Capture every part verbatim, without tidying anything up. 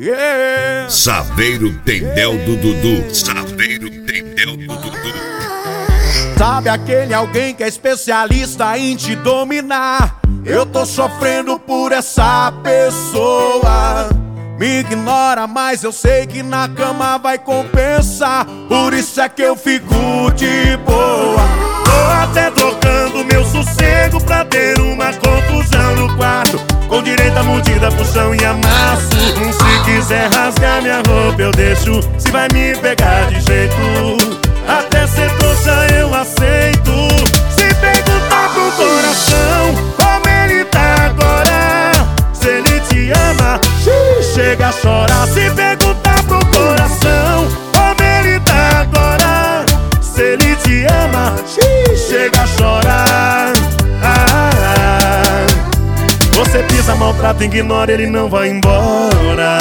Yeah. Saveiro Tendel do Dudu. Saveiro Tendel do Dudu. Sabe aquele alguém que é especialista em te dominar? Eu tô sofrendo por essa pessoa. Me ignora, mas eu sei que na cama vai compensar. Por isso é que eu fico de boa. Tô até trocando meu sossego pra ter uma confusão no quarto, com direito a mordida, puxão e amasso. Se quiser rasgar minha roupa eu deixo, se vai me pegar de jeito, até ser trouxa eu aceito. Se perguntar pro coração como ele tá agora, se ele te ama, chega a chorar. Se perguntar pro coração como ele tá agora, se ele te ama, chega a chorar. ah, ah. Você pisa, maltrata, ignora, ele não vai embora.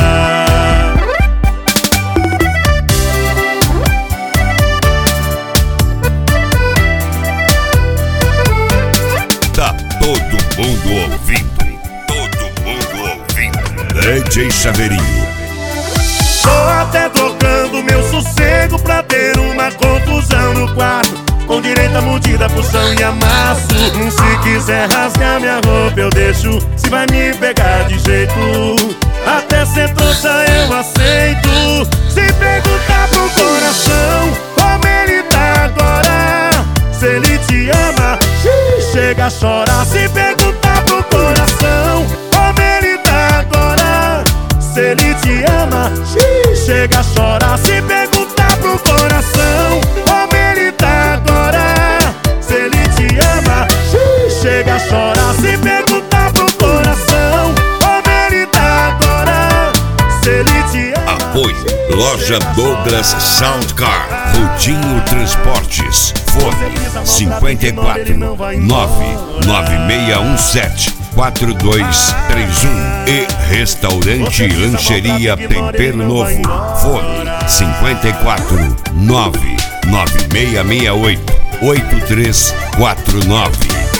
Tá todo mundo ouvindo, todo mundo ouvindo. D J Saveirinho. Tô até trocando meu sossego pra ter uma confusão no quarto, com direito a mordida, puxão e amasso. Se quiser rasgar minha roupa eu deixo, se vai me pegar de jeito, até ser trouxa eu aceito. Se perguntar pro coração como ele tá agora, se ele te ama, chega a chorar. Se perguntar pro coração como ele tá agora, se ele te ama, chega a chorar. Se perguntar pro coração como ele tá agora, se ele te ama, chega a chorar. Se perguntar pro coração como ele tá agora, se ele te ama. Apoio Loja Douglas Soundcar, Rudinho Transportes. Fone cinco quatro nove nove seis um sete quatro dois três um. E Restaurante Lancheria Tempero Novo. Fone cinco quatro nove nove seis seis oito oito três quatro nove.